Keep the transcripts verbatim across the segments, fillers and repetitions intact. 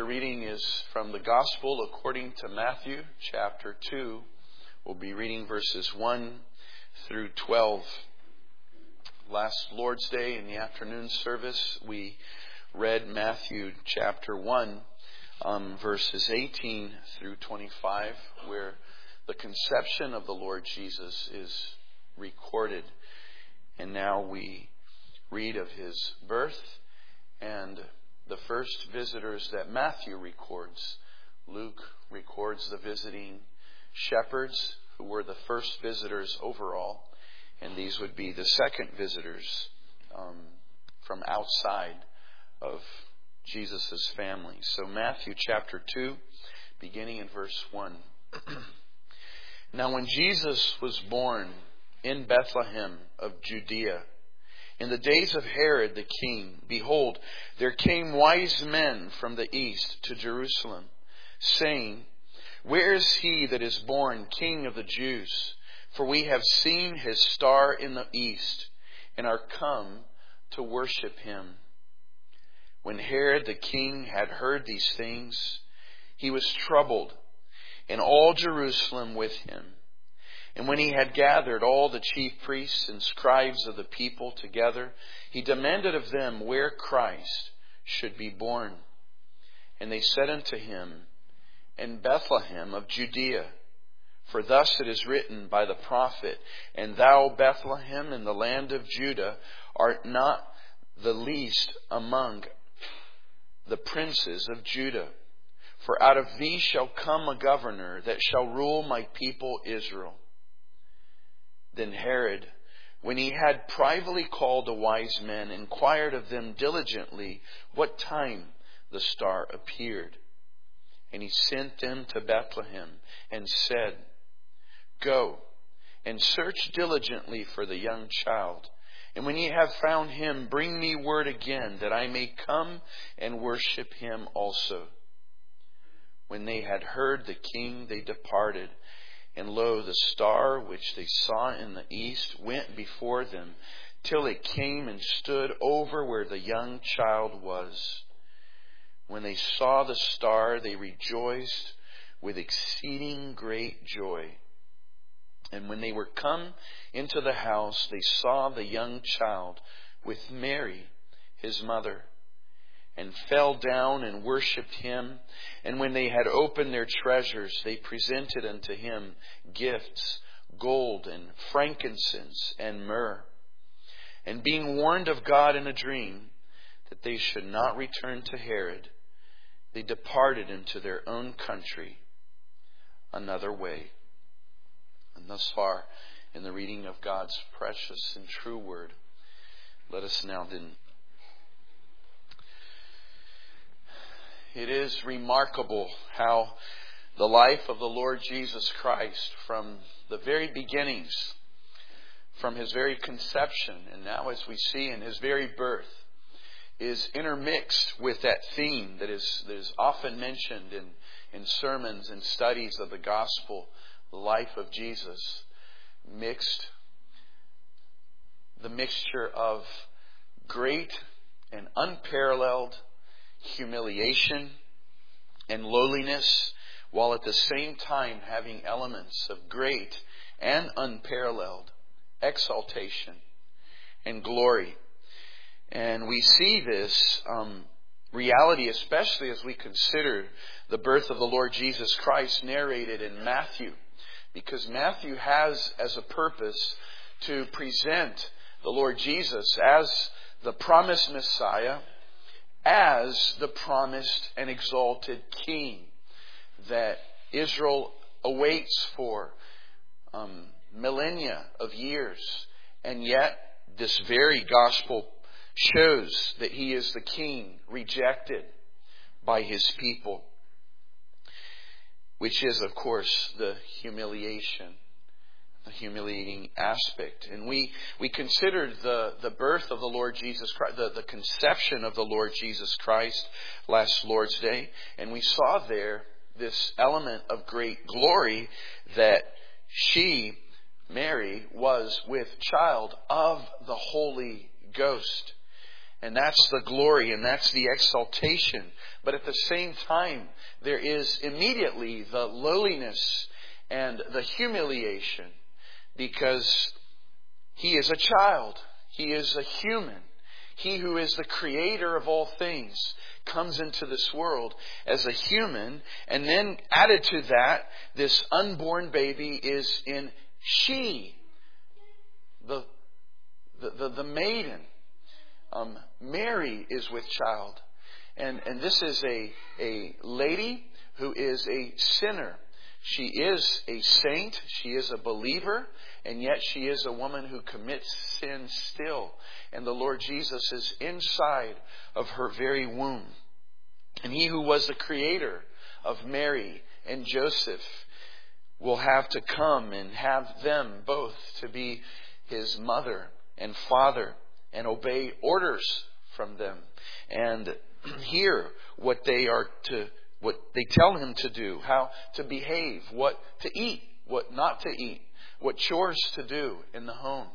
reading is from the Gospel according to Matthew, chapter two. We'll be reading verses one through twelve. Last Lord's Day in the afternoon service, we read Matthew chapter one, um, verses eighteen through twenty-five, where the conception of the Lord Jesus is recorded. And now we read of His birth and the first visitors that Matthew records. Luke records the visiting shepherds who were the first visitors overall. And these would be the second visitors um, from outside of Jesus' family. So Matthew chapter two, beginning in verse one. Now when Jesus was born in Bethlehem of Judea, in the days of Herod the king, behold, there came wise men from the east to Jerusalem, saying, Where is he that is born King of the Jews? For we have seen his star in the east, and are come to worship him. When Herod the king had heard these things, he was troubled, and all Jerusalem with him. And when he had gathered all the chief priests and scribes of the people together, he demanded of them where Christ should be born. And they said unto him, In Bethlehem of Judea. For thus it is written by the prophet, And thou, Bethlehem, in the land of Judah, art not the least among the princes of Judah. For out of thee shall come a governor that shall rule my people Israel. Then Herod, when he had privately called the wise men, inquired of them diligently what time the star appeared. And he sent them to Bethlehem and said, Go and search diligently for the young child. And when ye have found him, bring me word again, that I may come and worship him also. When they had heard the king, they departed. And lo, the star which they saw in the east went before them, till it came and stood over where the young child was. When they saw the star, they rejoiced with exceeding great joy. And when they were come into the house, they saw the young child with Mary, his mother, and fell down and worshipped him. And when they had opened their treasures, they presented unto him gifts, gold and frankincense and myrrh. And being warned of God in a dream that they should not return to Herod, they departed into their own country another way. And thus far in the reading of God's precious and true word, let us now then. It is remarkable how the life of the Lord Jesus Christ, from the very beginnings, from His very conception, and now as we see in His very birth, is intermixed with that theme that is, that is often mentioned in, in sermons and studies of the gospel, the life of Jesus, mixed, the mixture of great and unparalleled humiliation and lowliness, while at the same time having elements of great and unparalleled exaltation and glory. And we see this um, reality, especially as we consider the birth of the Lord Jesus Christ narrated in Matthew, because Matthew has as a purpose to present the Lord Jesus as the promised Messiah, as the promised and exalted King that Israel awaits for um, millennia of years. And yet this very gospel shows that He is the King rejected by His people, which is, of course, the humiliation, the humiliating aspect. And we, we considered the, the birth of the Lord Jesus Christ, the, the conception of the Lord Jesus Christ last Lord's Day. And we saw there this element of great glory that she, Mary, was with child of the Holy Ghost. And that's the glory and that's the exaltation. But at the same time, there is immediately the lowliness and the humiliation, because He is a child. He is a human. He who is the creator of all things comes into this world as a human. And then added to that, this unborn baby is in she, the, the, the, the maiden. Um, Mary is with child. And, and this is a, a lady who is a sinner. She is a saint. She is a believer. And yet she is a woman who commits sin still. And the Lord Jesus is inside of her very womb. And He who was the creator of Mary and Joseph will have to come and have them both to be His mother and father and obey orders from them and hear what they are to, what they tell Him to do, how to behave, what to eat, what not to eat, what chores to do in the home.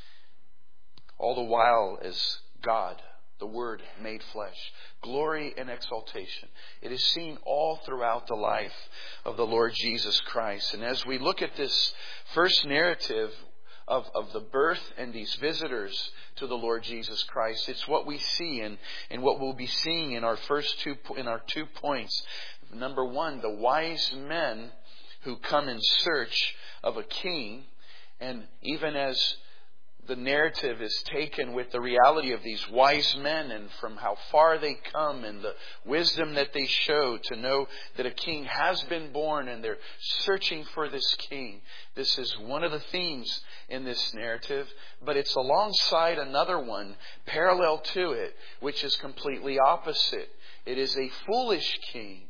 All the while as God, the Word made flesh. Glory and exaltation. It is seen all throughout the life of the Lord Jesus Christ. And as we look at this first narrative of, of the birth and these visitors to the Lord Jesus Christ, it's what we see and, and what we'll be seeing in our first two in our two points. Number one, the wise men who come in search of a king. And even as the narrative is taken with the reality of these wise men and from how far they come and the wisdom that they show to know that a king has been born and they're searching for this king. This is one of the themes in this narrative, but it's alongside another one parallel to it, which is completely opposite. It is a foolish king,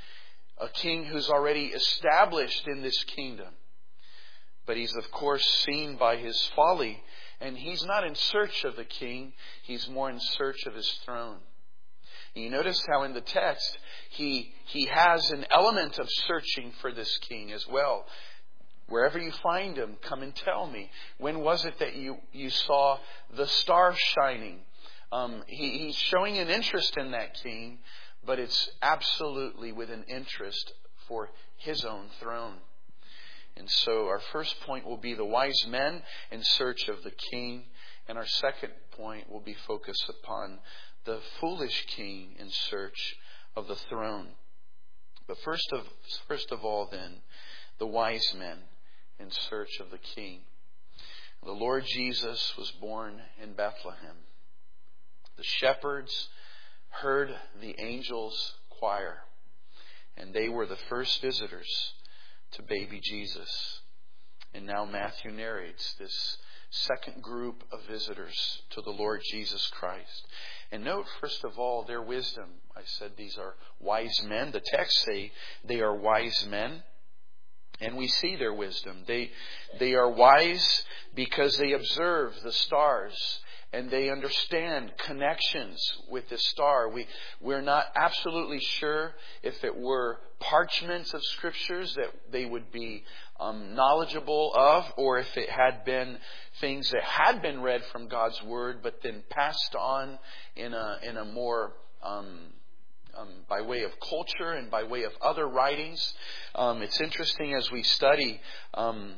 a king who's already established in this kingdom. But he's of course seen by his folly. And he's not in search of the king. He's more in search of his throne. And you notice how in the text he he has an element of searching for this king as well. Wherever you find him, come and tell me. When was it that you, you saw the star shining? Um, he, he's showing an interest in that king, but it's absolutely with an interest for his own throne. And so our first point will be the wise men in search of the king. And our second point will be focused upon the foolish king in search of the throne. But first of, first of all then, the wise men in search of the king. The Lord Jesus was born in Bethlehem. The shepherds heard the angels' choir, and they were the first visitors to baby Jesus. And now Matthew narrates this second group of visitors to the Lord Jesus Christ. And note, first of all, their wisdom. I said these are wise men. The texts say they are wise men. And we see their wisdom. They, they are wise because they observe the stars and they understand connections with the star. We, we're not absolutely sure if it were parchments of scriptures that they would be um, knowledgeable of, or if it had been things that had been read from God's Word, but then passed on in a in a more um, um, by way of culture and by way of other writings. Um, it's interesting as we study um,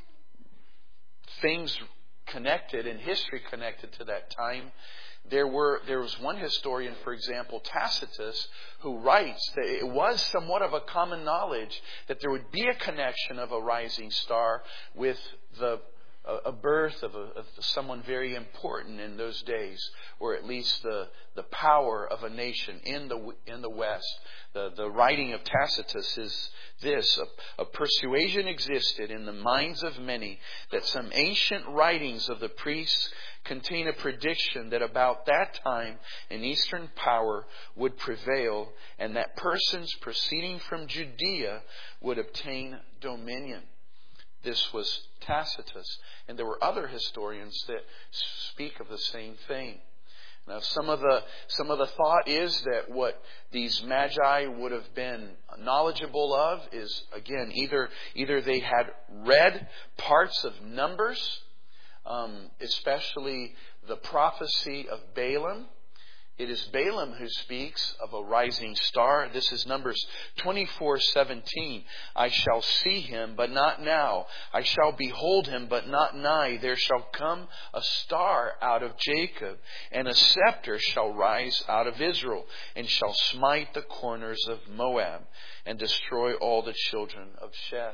things connected in history connected to that time. There were there was one historian, for example, Tacitus, who writes that it was somewhat of a common knowledge that there would be a connection of a rising star with the a birth of, a, of someone very important in those days, or at least the the power of a nation in the in the West. The the writing of Tacitus is this: a, a persuasion existed in the minds of many that some ancient writings of the priests contain a prediction that about that time an eastern power would prevail, and that persons proceeding from Judea would obtain dominion. This was Tacitus. And there were other historians that speak of the same thing. Now, some of the some of the thought is that what these magi would have been knowledgeable of is, again, either either they had read parts of Numbers, um, especially the prophecy of Balaam, It is Balaam who speaks of a rising star. This is Numbers twenty-four seventeen. I shall see him, but not now. I shall behold him, but not nigh. There shall come a star out of Jacob, and a scepter shall rise out of Israel, and shall smite the corners of Moab, and destroy all the children of Sheth.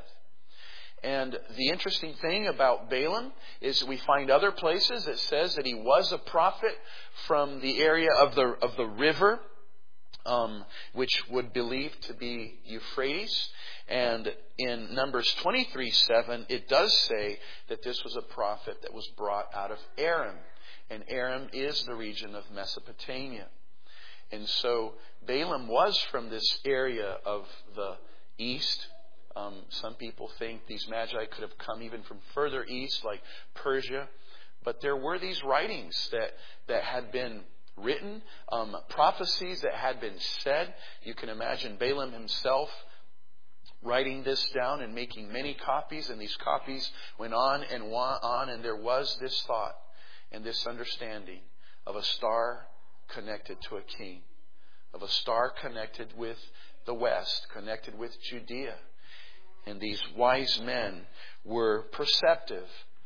And the interesting thing about Balaam is we find other places that says that he was a prophet from the area of the of the river, um, which would believe to be Euphrates. And in Numbers twenty-three seven, it does say that this was a prophet that was brought out of Aram. And Aram is the region of Mesopotamia. And so Balaam was from this area of the east. Um, some people think these magi could have come even from further east, like Persia. But there were these writings that, that had been written, um, prophecies that had been said. You can imagine Balaam himself writing this down and making many copies. And these copies went on and on. And there was this thought and this understanding of a star connected to a king, of a star connected with the west, connected with Judea. And these wise men were perceptive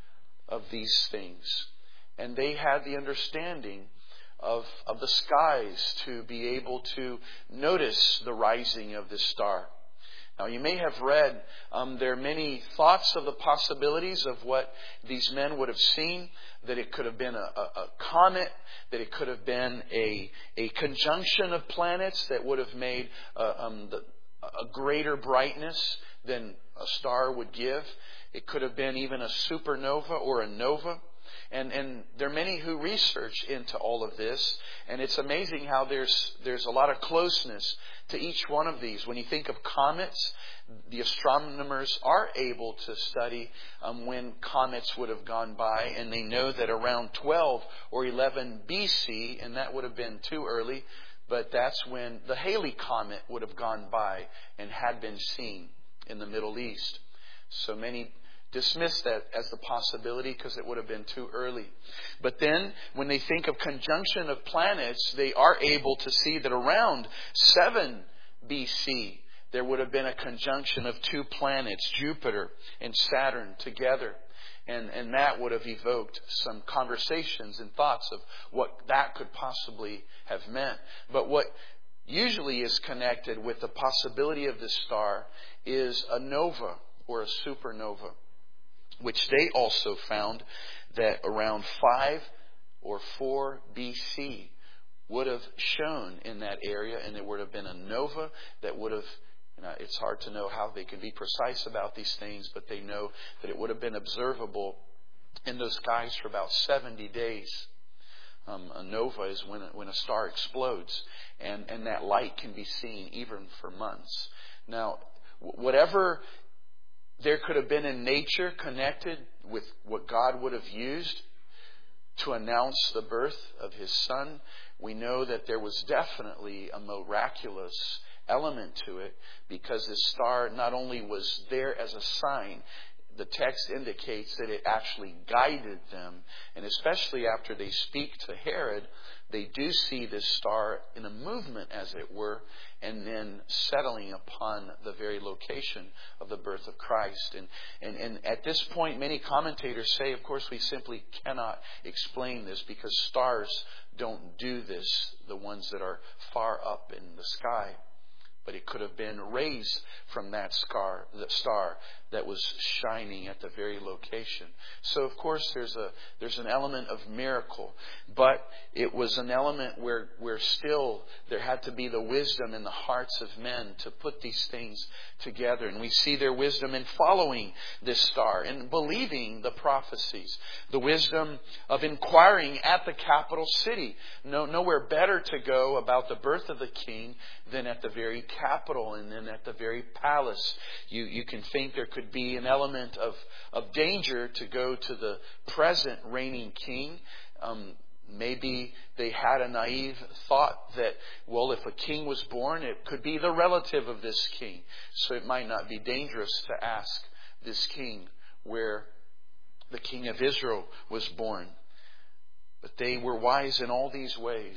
of these things. And they had the understanding of, of the skies to be able to notice the rising of this star. Now, you may have read, um, there are many thoughts of the possibilities of what these men would have seen. That it could have been a, a, a comet, that it could have been a, a conjunction of planets that would have made uh, um, the, a greater brightness than a star would give. It could have been even a supernova or a nova. And and there are many who research into all of this. And it's amazing how there's there's a lot of closeness to each one of these. When you think of comets, the astronomers are able to study um, when comets would have gone by. And they know that around twelve or eleven B C, and that would have been too early, but that's when the Halley comet would have gone by and had been seen in the Middle East. So many dismiss that as the possibility because it would have been too early. But then when they think of conjunction of planets, they are able to see that around seven B C there would have been a conjunction of two planets, Jupiter and Saturn, together. And, and that would have evoked some conversations and thoughts of what that could possibly have meant. But what usually is connected with the possibility of this star is a nova or a supernova, which they also found that around five or four B C would have shown in that area, and there would have been a nova that would have, you know, it's hard to know how they can be precise about these things, but they know that it would have been observable in those skies for about seventy days. Um, a nova is when a, when a star explodes, and, and that light can be seen even for months. Now, whatever there could have been in nature connected with what God would have used to announce the birth of His Son, we know that there was definitely a miraculous element to it, because this star not only was there as a sign, the text indicates that it actually guided them. And especially after they speak to Herod, they do see this star in a movement, as it were, and then settling upon the very location of the birth of Christ. And, and, and at this point, many commentators say, of course, we simply cannot explain this because stars don't do this, the ones that are far up in the sky. But it could have been rays from that star, that star that was shining at the very location. So, of course, there's a there's an element of miracle, but it was an element where where still there had to be the wisdom in the hearts of men to put these things together. And we see their wisdom in following this star and believing the prophecies, the wisdom of inquiring at the capital city. No, nowhere better to go about the birth of the King than at the very capital and then at the very palace. You you can think there could be an element of, of danger to go to the present reigning king. Um, maybe they had a naive thought that, well, if a king was born, it could be the relative of this king. So it might not be dangerous to ask this king where the king of Israel was born. But they were wise in all these ways,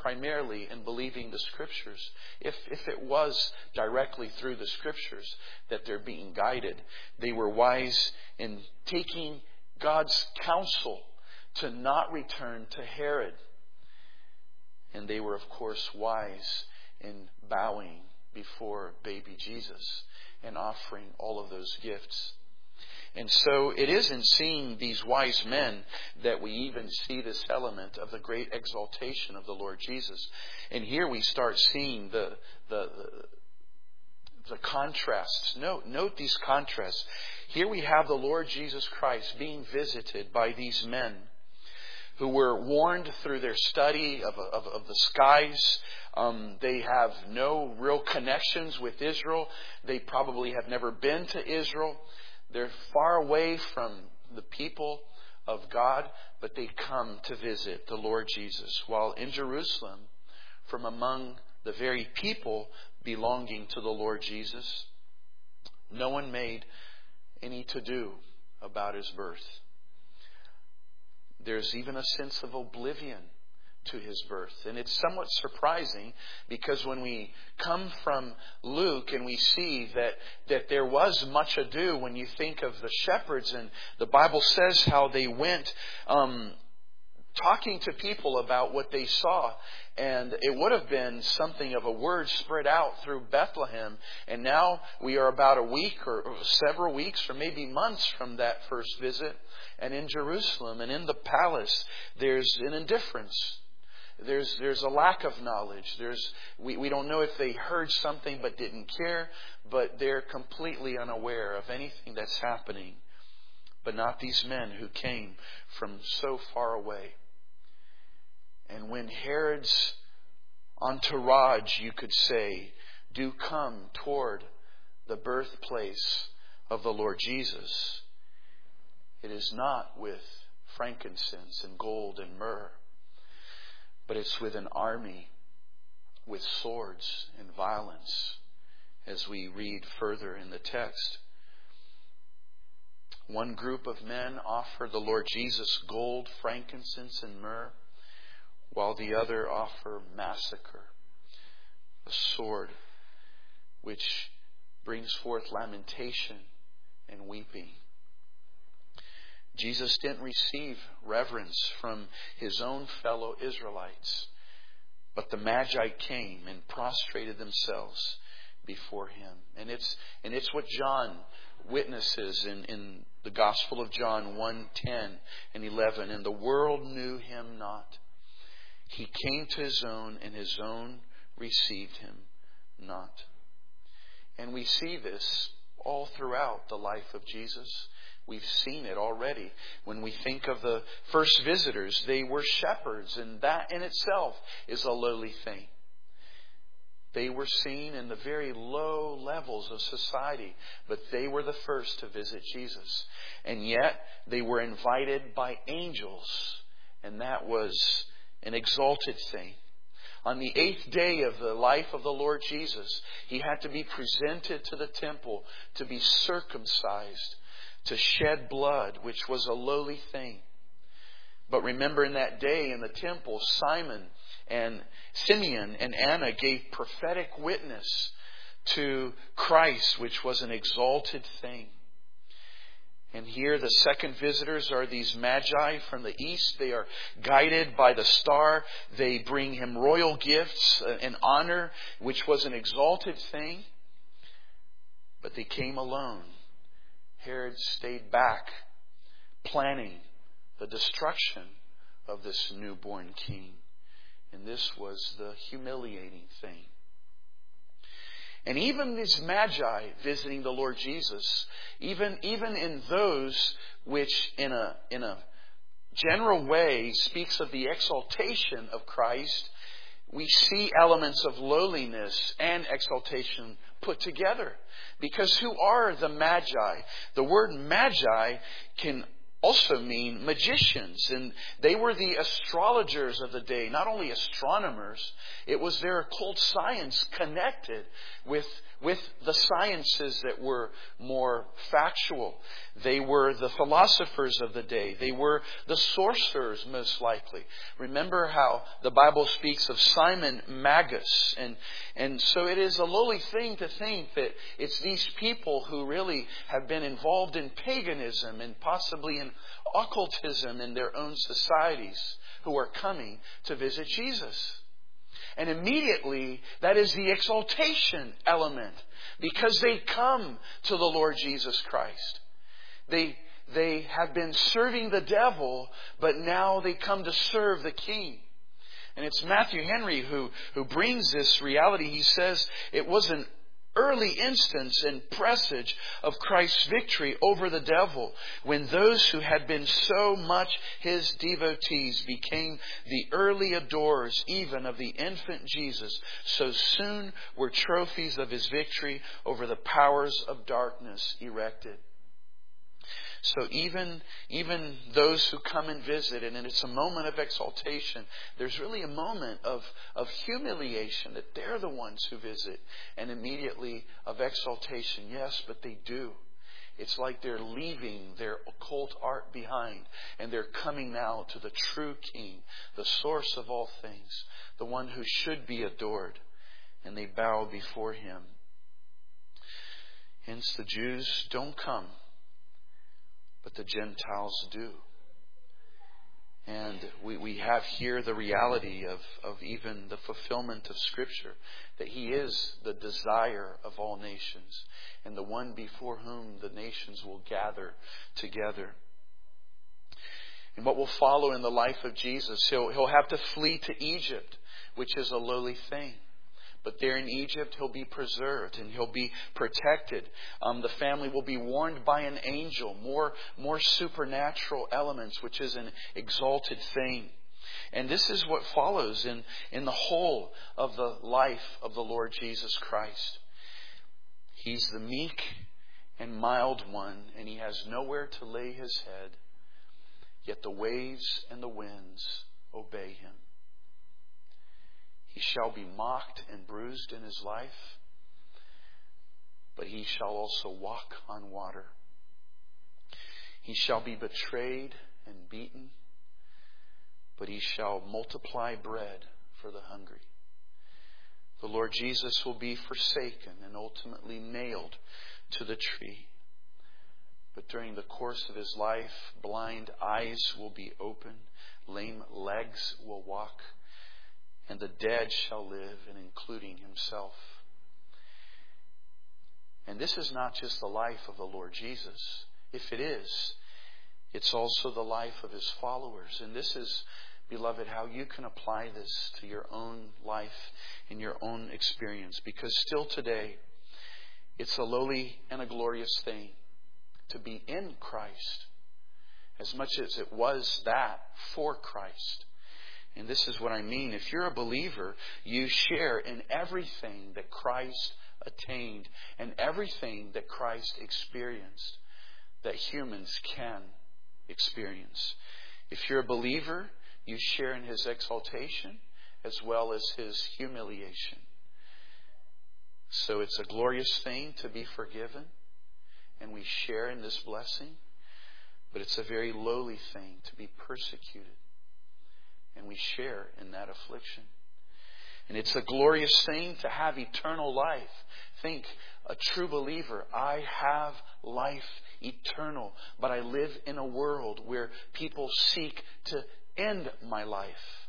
primarily in believing the Scriptures. If, if it was directly through the Scriptures that they're being guided, they were wise in taking God's counsel to not return to Herod. And they were, of course, wise in bowing before baby Jesus and offering all of those gifts. And so it is in seeing these wise men that we even see this element of the great exaltation of the Lord Jesus. And here we start seeing the the the, the contrasts. Note, note these contrasts. Here we have the Lord Jesus Christ being visited by these men who were warned through their study of, of, of the skies. Um, they have no real connections with Israel. They probably have never been to Israel. They're far away from the people of God, but they come to visit the Lord Jesus. While in Jerusalem, from among the very people belonging to the Lord Jesus, no one made any to-do about His birth. There's even a sense of oblivion to His birth. And it's somewhat surprising because when we come from Luke and we see that, that there was much ado when you think of the shepherds, and the Bible says how they went um, talking to people about what they saw. And it would have been something of a word spread out through Bethlehem. And now we are about a week or, or several weeks or maybe months from that first visit. And in Jerusalem and in the palace, there's an indifference. There's there's a lack of knowledge. There's we, we don't know if they heard something but didn't care, but they're completely unaware of anything that's happening. But not these men who came from so far away. And when Herod's entourage, you could say, do come toward the birthplace of the Lord Jesus, it is not with frankincense and gold and myrrh, but it's with an army, with swords and violence, as we read further in the text. One group of men offer the Lord Jesus gold, frankincense, and myrrh, while the other offer massacre, a sword which brings forth lamentation and weeping. Jesus didn't receive reverence from His own fellow Israelites, but the Magi came and prostrated themselves before Him. And it's and it's what John witnesses in, in the Gospel of John one, ten and eleven. And the world knew Him not. He came to His own, and His own received Him not. And we see this all throughout the life of Jesus. We've seen it already. When we think of the first visitors, they were shepherds, and that in itself is a lowly thing. They were seen in the very low levels of society, but they were the first to visit Jesus. And yet, they were invited by angels, and that was an exalted thing. On the eighth day of the life of the Lord Jesus, He had to be presented to the temple to be circumcised, to shed blood, which was a lowly thing. But remember, in that day in the temple, Simon and Simeon and Anna gave prophetic witness to Christ, which was an exalted thing. And here the second visitors are these Magi from the east. They are guided by the star. They bring Him royal gifts and honor, which was an exalted thing. But they came alone. Herod stayed back, planning the destruction of this newborn king. And this was the humiliating thing. And even these Magi visiting the Lord Jesus, even, even in those which in a, in a general way speaks of the exaltation of Christ, we see elements of lowliness and exaltation put together. Because who are the Magi? The word Magi can also mean magicians. And they were the astrologers of the day. Not only astronomers, it was their occult science connected with, with the sciences that were more factual. They were the philosophers of the day. They were the sorcerers, most likely. Remember how the Bible speaks of Simon Magus. And, and so it is a lowly thing to think that it's these people who really have been involved in paganism and possibly in occultism in their own societies who are coming to visit Jesus. And immediately, that is the exaltation element. Because they come to the Lord Jesus Christ. They, they have been serving the devil, but now they come to serve the King. And it's Matthew Henry who, who brings this reality. He says it was an early instance and presage of Christ's victory over the devil when those who had been so much His devotees became the early adorers even of the infant Jesus. So soon were trophies of His victory over the powers of darkness erected. So even, even those who come and visit, and it's a moment of exaltation, there's really a moment of, of humiliation that they're the ones who visit, and immediately of exaltation. Yes, but they do. It's like they're leaving their occult art behind, and they're coming now to the true King, the source of all things, the one who should be adored, and they bow before Him. Hence the Jews don't come, but the Gentiles do. And we, we have here the reality of, of even the fulfillment of Scripture, that He is the desire of all nations and the one before whom the nations will gather together. And what will follow in the life of Jesus, he'll, he'll have to flee to Egypt, which is a lowly thing. But there in Egypt, He'll be preserved and He'll be protected. Um, the family will be warned by an angel, more, more supernatural elements, which is an exalted thing. And this is what follows in, in the whole of the life of the Lord Jesus Christ. He's the meek and mild one, and He has nowhere to lay His head. Yet the waves and the winds obey Him. He shall be mocked and bruised in His life, but He shall also walk on water. He shall be betrayed and beaten, but He shall multiply bread for the hungry. The Lord Jesus will be forsaken and ultimately nailed to the tree. But during the course of His life, blind eyes will be opened, lame legs will walk, and the dead shall live, and including Himself. And this is not just the life of the Lord Jesus. If it is, it's also the life of His followers. And this is, beloved, how you can apply this to your own life and your own experience. Because still today, it's a lowly and a glorious thing to be in Christ, as much as it was that for Christ. And this is what I mean. If you're a believer, you share in everything that Christ attained and everything that Christ experienced that humans can experience. If you're a believer, you share in His exaltation as well as His humiliation. So it's a glorious thing to be forgiven, and we share in this blessing. But it's a very lowly thing to be persecuted, and we share in that affliction. And it's a glorious thing to have eternal life. Think, a true believer, I have life eternal, but I live in a world where people seek to end my life.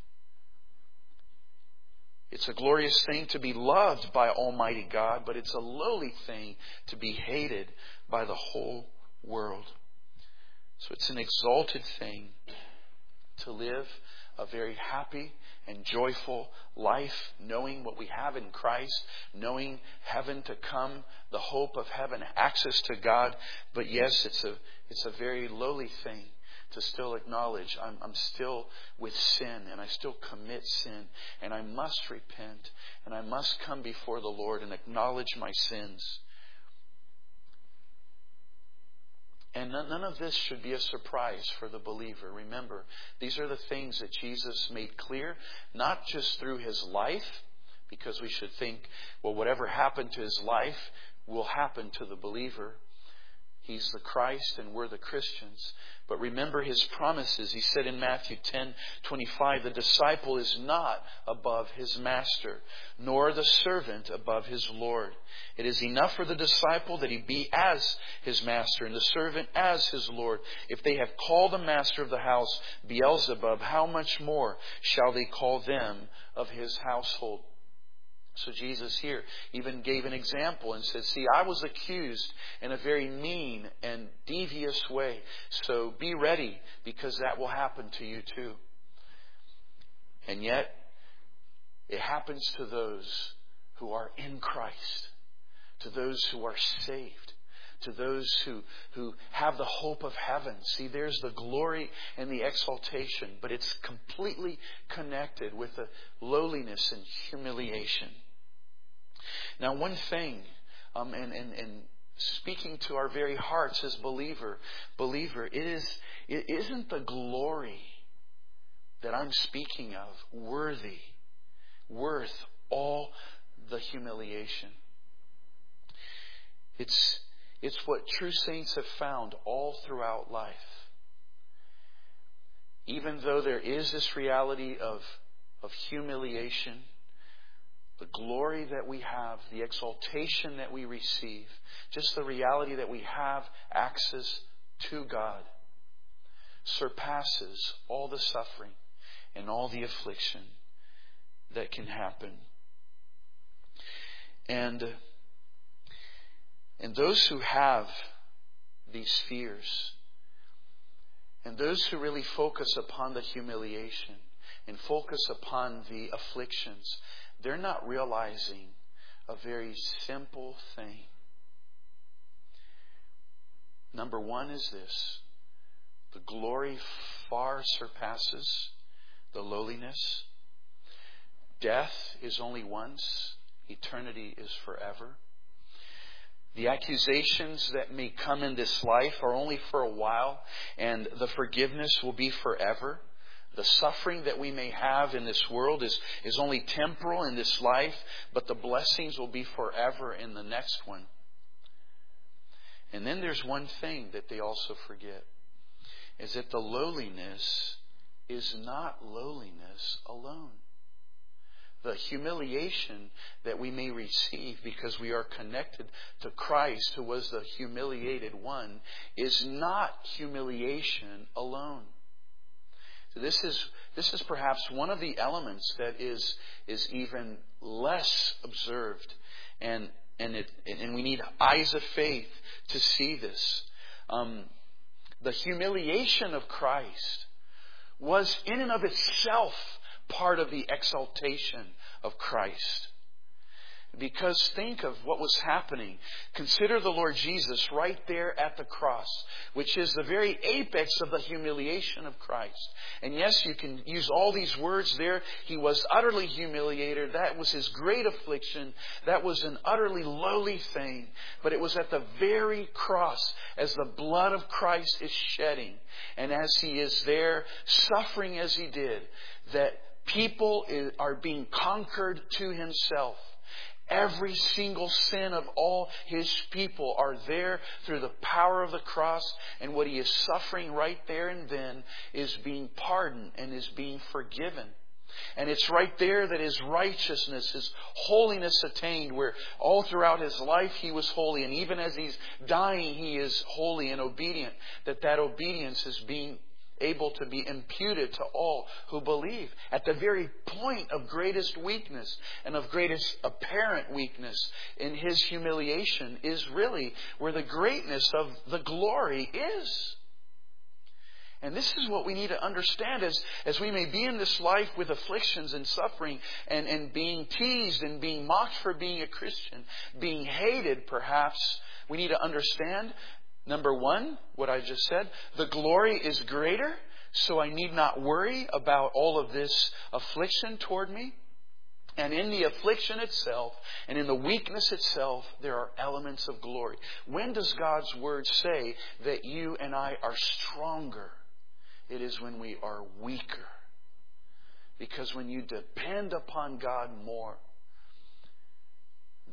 It's a glorious thing to be loved by Almighty God, but it's a lowly thing to be hated by the whole world. So it's an exalted thing to live a very happy and joyful life, knowing what we have in Christ, knowing heaven to come, the hope of heaven, access to God. But yes, it's a it's a very lowly thing to still acknowledge I'm, I'm still with sin, and I still commit sin, and I must repent, and I must come before the Lord and acknowledge my sins. And none of this should be a surprise for the believer. Remember, these are the things that Jesus made clear, not just through His life, because we should think, well, whatever happened to his life will happen to the believer. He's the Christ and we're the Christians. But remember his promises. He said in Matthew ten twenty-five, the disciple is not above his master, nor the servant above his Lord. It is enough for the disciple that he be as his master and the servant as his Lord. If they have called the master of the house Beelzebub, how much more shall they call them of his household? So Jesus here even gave an example and said, see, I was accused in a very mean and devious way. So be ready, because that will happen to you too. And yet, it happens to those who are in Christ, to those who are saved, to those who, who have the hope of heaven. See, there's the glory and the exaltation, but it's completely connected with the lowliness and humiliation. Now, one thing, um, and, and, and speaking to our very hearts as believer, believer, it is, it isn't the glory that I'm speaking of worthy, worth all the humiliation. It's, it's what true saints have found all throughout life. Even though there is this reality of, of humiliation, the glory that we have, the exaltation that we receive, just the reality that we have access to God, surpasses all the suffering and all the affliction that can happen. And, and those who have these fears, and those who really focus upon the humiliation and focus upon the afflictions, they're not realizing a very simple thing. Number one is this: the glory far surpasses the lowliness. Death is only once. Eternity is forever. The accusations that may come in this life are only for a while, and the forgiveness will be forever. The suffering that we may have in this world is, is only temporal in this life, but the blessings will be forever in the next one. And then there's one thing that they also forget, is that the lowliness is not lowliness alone. The humiliation that we may receive because we are connected to Christ, who was the humiliated one, is not humiliation alone. This is this is perhaps one of the elements that is is even less observed, and and it and we need eyes of faith to see this. Um, the humiliation of Christ was in and of itself part of the exaltation of Christ. Because think of what was happening. Consider the Lord Jesus right there at the cross, which is the very apex of the humiliation of Christ. And yes, you can use all these words there. He was utterly humiliated. That was his great affliction. That was an utterly lowly thing. But it was at the very cross, as the blood of Christ is shedding, and as he is there suffering as he did, that people are being conquered to himself. Every single sin of all his people are there through the power of the cross, and what he is suffering right there and then is being pardoned and is being forgiven. And it's right there that his righteousness, his holiness attained, where all throughout his life he was holy, and even as he's dying he is holy and obedient, that that obedience is being able to be imputed to all who believe. At the very point of greatest weakness and of greatest apparent weakness in his humiliation is really where the greatness of the glory is. And this is what we need to understand as, as we may be in this life with afflictions and suffering and, and being teased and being mocked for being a Christian, being hated perhaps. We need to understand, number one, what I just said, the glory is greater, so I need not worry about all of this affliction toward me. And in the affliction itself and in the weakness itself, there are elements of glory. When does God's Word say that you and I are stronger? It is when we are weaker. Because when you depend upon God more,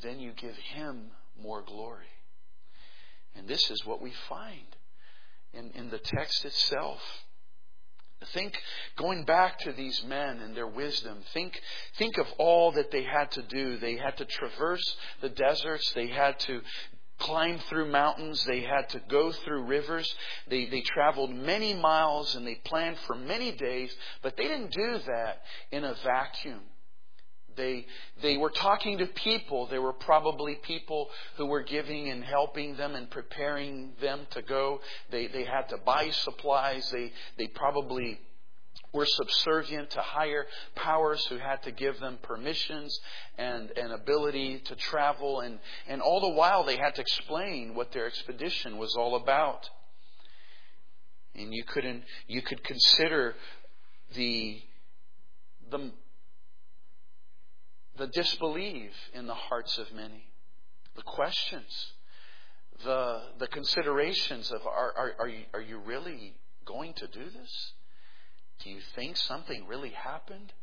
then you give Him more glory. And this is what we find in, in the text itself. Think, going back to these men and their wisdom, think, think of all that they had to do. They had to traverse the deserts. They had to climb through mountains. They had to go through rivers. They, they traveled many miles and they planned for many days. But they didn't do that in a vacuum. They, they were talking to people. There were probably people who were giving and helping them and preparing them to go. They, they had to buy supplies. They, they probably were subservient to higher powers who had to give them permissions and, and ability to travel. And, and all the while they had to explain what their expedition was all about. And you couldn't, you could consider the, the, the disbelief in the hearts of many, the questions, the the considerations of are are are you, are you really going to do this? Do you think something really happened?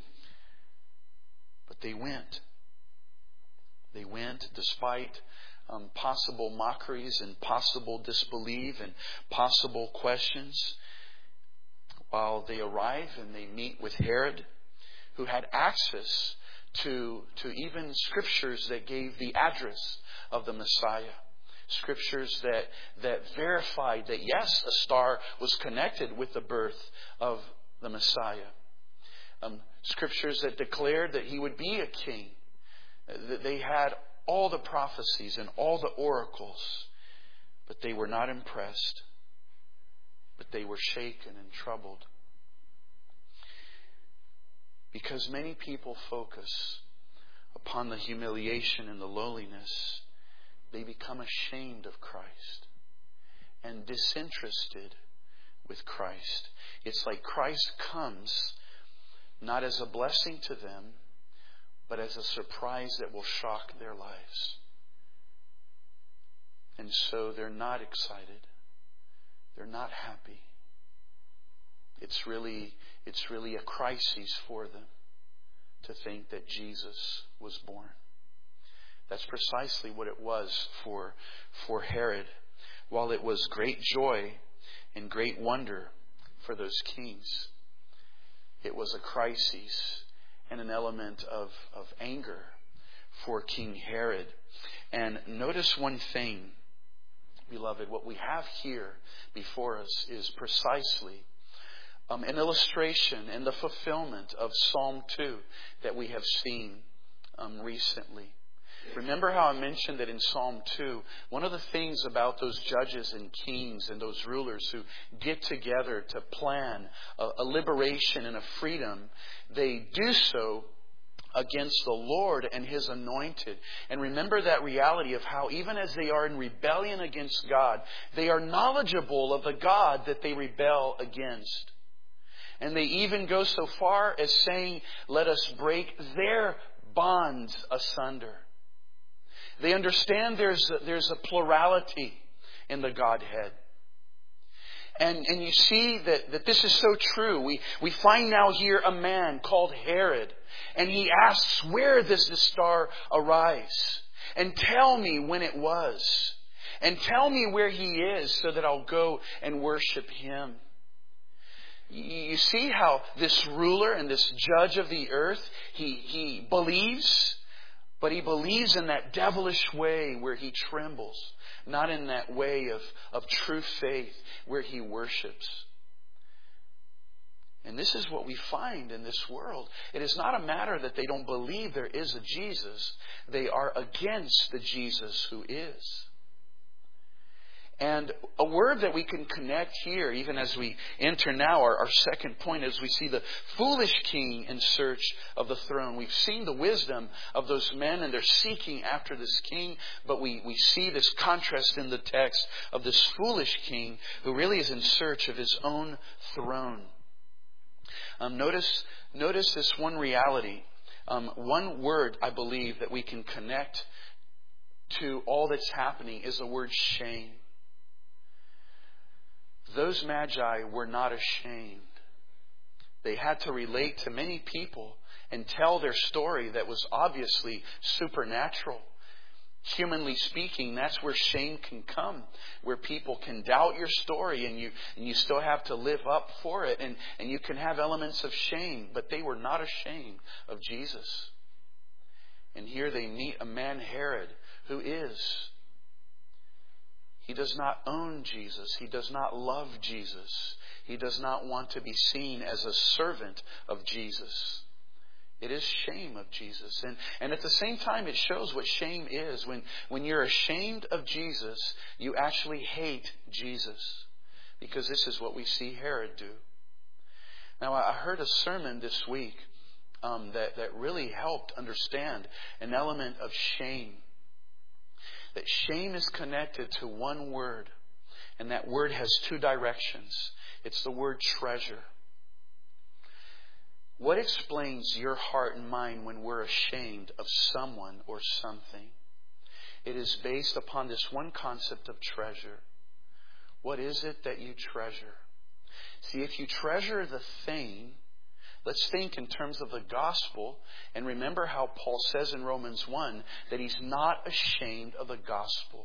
But they went. They went despite um, possible mockeries and possible disbelief and possible questions. While they arrive and they meet with Herod, who had access to to even scriptures that gave the address of the Messiah. Scriptures that, that verified that, yes, a star was connected with the birth of the Messiah. Um, scriptures that declared that He would be a king. That they had all the prophecies and all the oracles. But they were not impressed. But they were shaken and troubled. Because many people focus upon the humiliation and the lowliness, they become ashamed of Christ and disinterested with Christ. It's like Christ comes not as a blessing to them, but as a surprise that will shock their lives. And so they're not excited. They're not happy. It's really, it's really a crisis for them to think that Jesus was born. That's precisely what it was for, for Herod. While it was great joy and great wonder for those kings, it was a crisis and an element of, of anger for King Herod. And notice one thing, beloved, what we have here before us is precisely Um, an illustration and the fulfillment of Psalm two that we have seen um, recently. Remember how I mentioned that in Psalm two, one of the things about those judges and kings and those rulers who get together to plan a, a liberation and a freedom, they do so against the Lord and His anointed. And remember that reality of how even as they are in rebellion against God, they are knowledgeable of the God that they rebel against. And they even go so far as saying, let us break their bonds asunder. They understand there's a, there's a plurality in the Godhead. And, and you see that, that this is so true. We, we find now here a man called Herod. And he asks, where does this star arise? And tell me when it was. And tell me where he is so that I'll go and worship him. You see how this ruler and this judge of the earth, he, he believes, but he believes in that devilish way where he trembles, not in that way of, of true faith where he worships. And this is what we find in this world. It is not a matter that they don't believe there is a Jesus. They are against the Jesus who is. And a word that we can connect here, even as we enter now, our, our second point, as we see the foolish king in search of the throne. We've seen the wisdom of those men, and they're seeking after this king. But we, we see this contrast in the text of this foolish king who really is in search of his own throne. Um, notice, notice this one reality. Um, one word, I believe, that we can connect to all that's happening is the word shame. Those magi were not ashamed. They had to relate to many people and tell their story that was obviously supernatural. Humanly speaking, that's where shame can come, where people can doubt your story and you and you still have to live up for it, and, and you can have elements of shame, but they were not ashamed of Jesus. And here they meet a man, Herod, who is. He does not own Jesus. He does not love Jesus. He does not want to be seen as a servant of Jesus. It is shame of Jesus. And, and at the same time, it shows what shame is. When, when you're ashamed of Jesus, you actually hate Jesus. Because this is what we see Herod do. Now, I heard a sermon this week um, that, that really helped understand an element of shame. That shame is connected to one word. And that word has two directions. It's the word treasure. What explains your heart and mind when we're ashamed of someone or something? It is based upon this one concept of treasure. What is it that you treasure? See, if you treasure the thing, let's think in terms of the gospel, and remember how Paul says in Romans one that he's not ashamed of the gospel.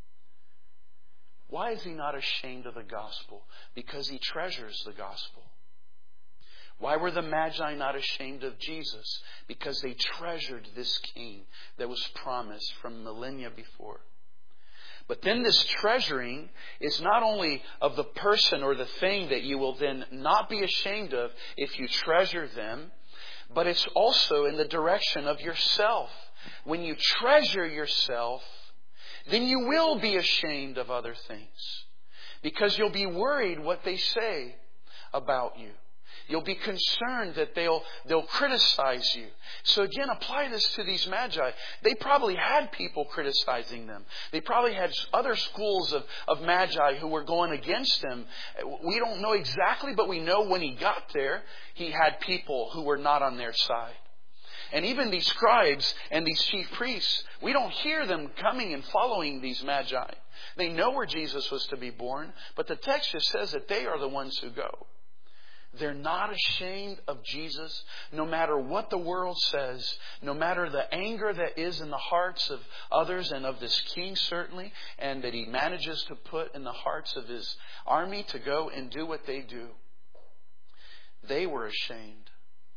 Why is he not ashamed of the gospel? Because he treasures the gospel. Why were the Magi not ashamed of Jesus? Because they treasured this King that was promised from millennia before. But then this treasuring is not only of the person or the thing that you will then not be ashamed of if you treasure them, but it's also in the direction of yourself. When you treasure yourself, then you will be ashamed of other things. Because you'll be worried what they say about you. You'll be concerned that they'll they'll criticize you. So again, apply this to these Magi. They probably had people criticizing them. They probably had other schools of, of Magi who were going against them. We don't know exactly, but we know when he got there, he had people who were not on their side. And even these scribes and these chief priests, we don't hear them coming and following these Magi. They know where Jesus was to be born, but the text just says that they are the ones who go. They're not ashamed of Jesus, no matter what the world says, no matter the anger that is in the hearts of others and of this king certainly, and that he manages to put in the hearts of his army to go and do what they do. They were ashamed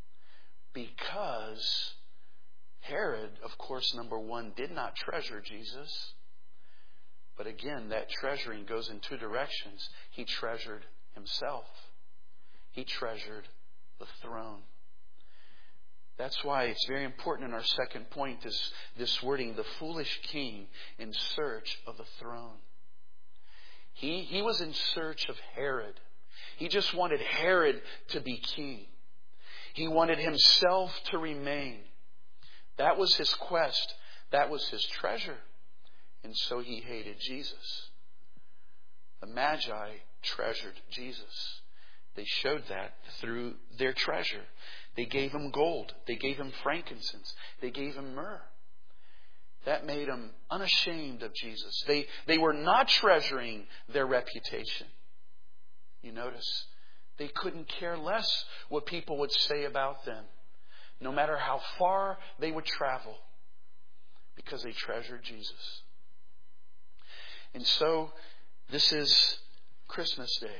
because Herod, of course, number one, did not treasure Jesus. But again, that treasuring goes in two directions. He treasured himself. He treasured the throne. That's why it's very important in our second point is this wording, the foolish king in search of the throne. He, he was in search of Herod. He just wanted Herod to be king. He wanted himself to remain. That was his quest. That was his treasure. And so he hated Jesus. The Magi treasured Jesus. They showed that through their treasure. They gave him gold. They gave him frankincense. They gave him myrrh. That made them unashamed of Jesus. They, they were not treasuring their reputation. You notice? They couldn't care less what people would say about them, no matter how far they would travel, because they treasured Jesus. And so, this is Christmas Day.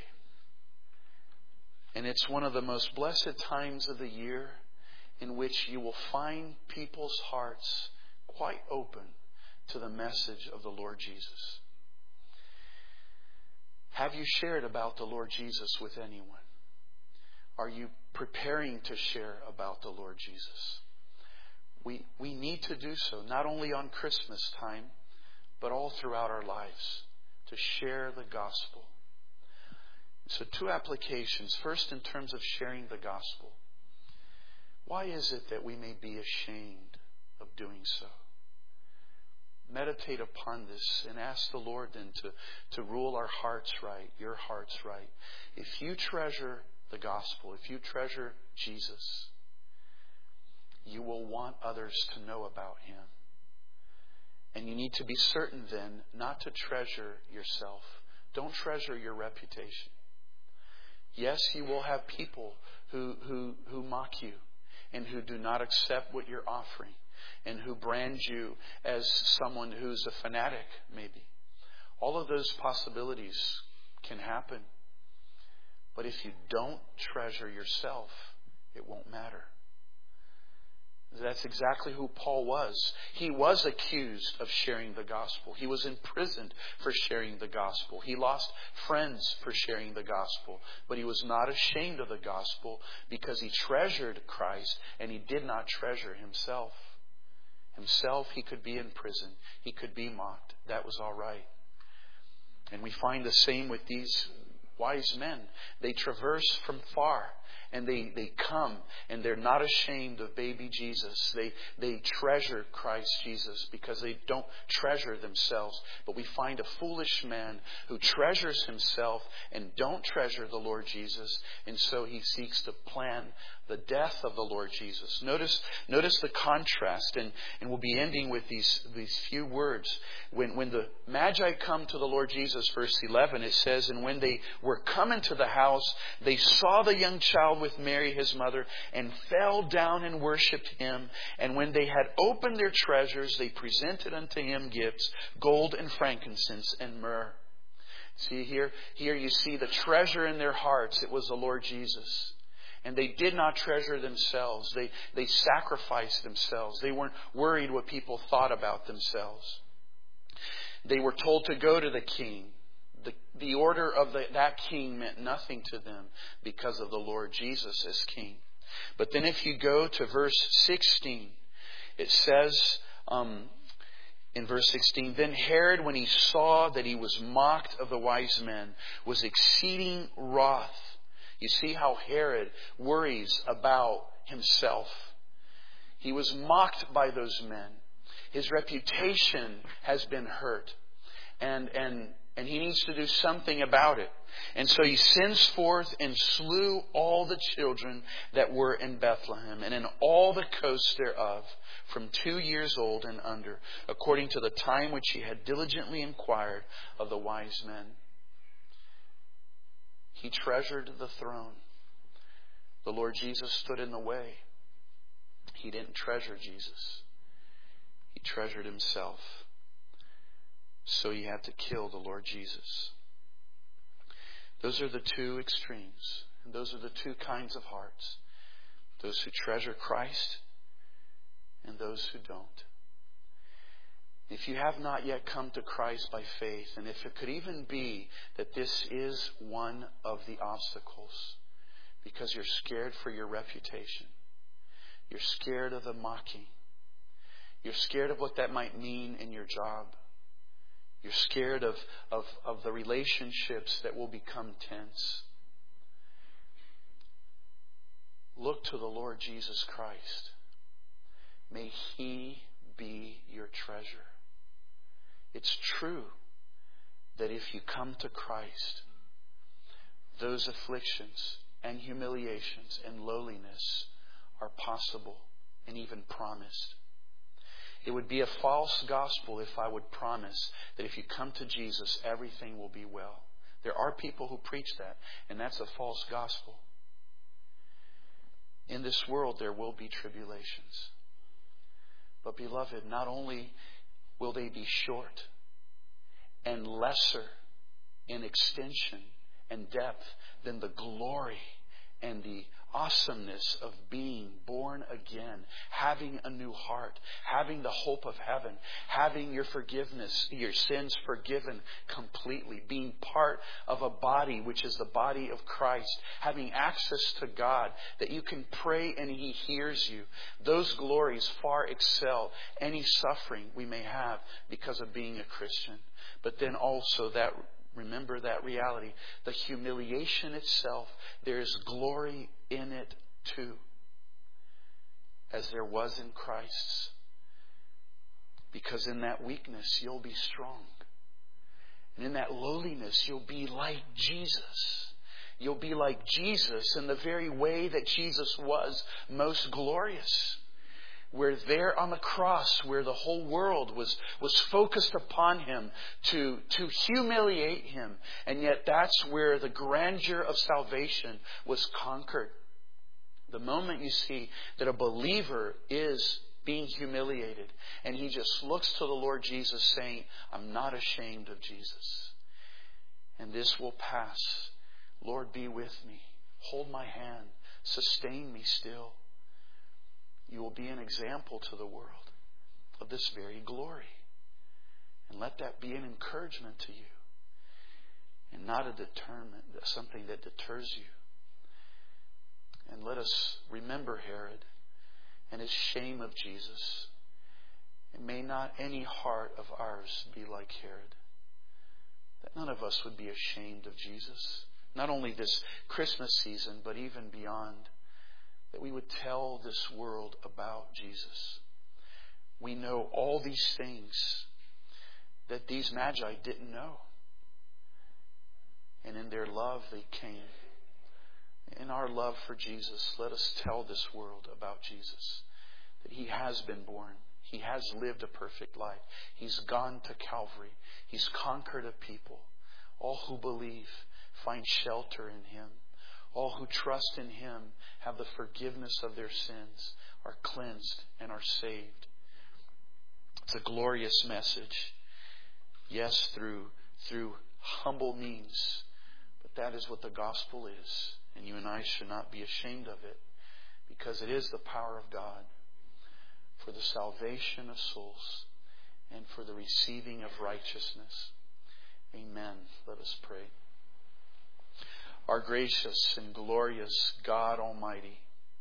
And it's one of the most blessed times of the year in which you will find people's hearts quite open to the message of the Lord Jesus. Have you shared about the Lord Jesus with anyone? Are you preparing to share about the Lord Jesus? We, we need to do so, not only on Christmas time, but all throughout our lives, to share the gospel. So two applications. First, in terms of sharing the gospel. Why is it that we may be ashamed of doing so? Meditate upon this and ask the Lord then to, to rule our hearts right, your hearts right. If you treasure the gospel, if you treasure Jesus, you will want others to know about Him. And you need to be certain then not to treasure yourself. Don't treasure your reputation. Yes, you will have people who, who, who mock you and who do not accept what you're offering. and who brand you as someone who's a fanatic, maybe. All of those possibilities can happen. But if you don't treasure yourself, it won't matter. That's exactly who Paul was. He was accused of sharing the gospel. He was imprisoned for sharing the gospel. He lost friends for sharing the gospel. But he was not ashamed of the gospel because he treasured Christ and he did not treasure himself. Himself, he could be in prison. He could be mocked. That was all right. And we find the same with these wise men. They traverse from far. And they, they come and they're not ashamed of baby Jesus. They, they treasure Christ Jesus because they don't treasure themselves. But we find a foolish man who treasures himself and don't treasure the Lord Jesus. And so he seeks to plan the death of the Lord Jesus. Notice, notice the contrast. And, and we'll be ending with these, these few words. When, when the Magi come to the Lord Jesus, verse eleven, it says, and when they were come into the house, they saw the young child with Mary his mother, and fell down and worshipped him. And when they had opened their treasures, they presented unto him gifts, gold and frankincense and myrrh. See here, here you see the treasure in their hearts. It was the Lord Jesus. And they did not treasure themselves. They, they sacrificed themselves. They weren't worried what people thought about themselves. They were told to go to the king. The, the order of the, that king meant nothing to them because of the Lord Jesus as king. But then if you go to verse sixteen, it says um, in verse sixteen, then Herod, when he saw that he was mocked of the wise men, was exceeding wroth. You see how Herod worries about himself. He was mocked by those men. His reputation has been hurt. And, and, and he needs to do something about it. And so he sends forth and slew all the children that were in Bethlehem and in all the coasts thereof, from two years old and under, according to the time which he had diligently inquired of the wise men. He treasured the throne. The Lord Jesus stood in the way. He didn't treasure Jesus. He treasured himself. So he had to kill the Lord Jesus. Those are the two extremes. And those are the two kinds of hearts. Those who treasure Christ and those who don't. If you have not yet come to Christ by faith, and if it could even be that this is one of the obstacles, because you're scared for your reputation, you're scared of the mocking, you're scared of what that might mean in your job, you're scared of, of, of the relationships that will become tense, look to the Lord Jesus Christ. May He be your treasure. It's true that if you come to Christ, those afflictions and humiliations and lowliness are possible and even promised. It would be a false gospel if I would promise that if you come to Jesus, everything will be well. There are people who preach that, and that's a false gospel. In this world, there will be tribulations. But beloved, not only will they be short and lesser in extension and depth than the glory and the awesomeness of being born again, having a new heart, having the hope of heaven, having your forgiveness, your sins forgiven completely, being part of a body which is the body of Christ, having access to God, that you can pray and He hears you. Those glories far excel any suffering we may have because of being a Christian. But then also that remember that reality. The humiliation itself, there is glory in it too, as there was in Christ's. Because in that weakness, you'll be strong. And in that lowliness, you'll be like Jesus. You'll be like Jesus in the very way that Jesus was most glorious. Where there on the cross, where the whole world was, was focused upon Him to, to humiliate Him. And yet that's where the grandeur of salvation was conquered. The moment you see that a believer is being humiliated. And he just looks to the Lord Jesus saying, I'm not ashamed of Jesus. And this will pass. Lord, be with me. Hold my hand. Sustain me still. You will be an example to the world of this very glory. And let that be an encouragement to you. And not a deterrent, something that deters you. And let us remember Herod and his shame of Jesus. And may not any heart of ours be like Herod. That none of us would be ashamed of Jesus. Not only this Christmas season, but even beyond. That we would tell this world about Jesus. We know all these things that these magi didn't know. And in their love they came. In our love for Jesus, let us tell this world about Jesus. That He has been born. He has lived a perfect life. He's gone to Calvary. He's conquered a people. All who believe find shelter in Him. All who trust in Him have the forgiveness of their sins, are cleansed and are saved. It's a glorious message. Yes, through, through humble means. But that is what the gospel is. And you and I should not be ashamed of it, because it is the power of God for the salvation of souls and for the receiving of righteousness. Amen. Let us pray. Our gracious and glorious God Almighty,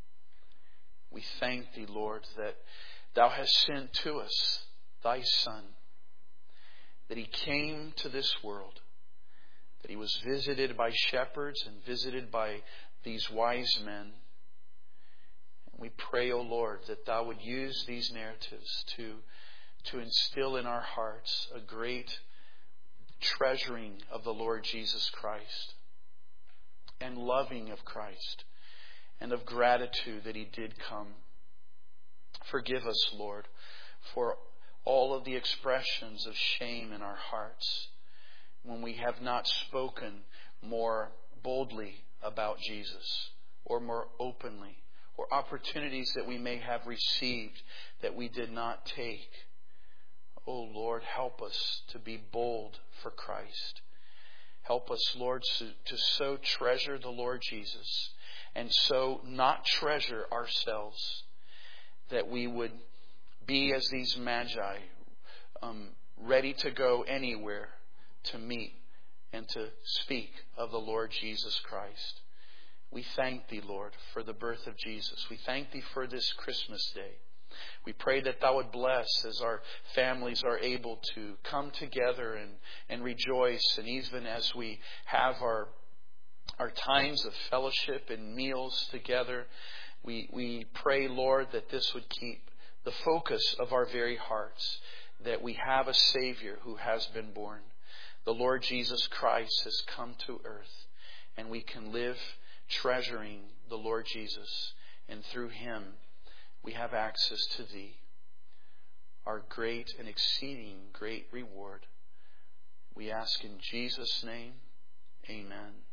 we thank Thee, Lord, that Thou hast sent to us Thy Son, that He came to this world, that He was visited by shepherds and visited by these wise men. And we pray, O Lord, that Thou would use these narratives to, to instill in our hearts a great treasuring of the Lord Jesus Christ and loving of Christ and of gratitude that He did come. Forgive us, Lord, for all of the expressions of shame in our hearts when we have not spoken more boldly about Jesus, or more openly, or opportunities that we may have received that we did not take. Oh Lord, help us to be bold for Christ. Help us, Lord, to, to so treasure the Lord Jesus and so not treasure ourselves, that we would be as these magi, um, ready to go anywhere to meet and to speak of the Lord Jesus Christ. We thank Thee, Lord, for the birth of Jesus. We thank Thee for this Christmas day. We pray that Thou would bless as our families are able to come together and, and rejoice. And even as we have our, our times of fellowship and meals together, we, we pray, Lord, that this would keep the focus of our very hearts, that we have a Savior who has been born. The Lord Jesus Christ has come to earth, and we can live treasuring the Lord Jesus. And through Him, we have access to Thee, our great and exceeding great reward. We ask in Jesus' name, amen.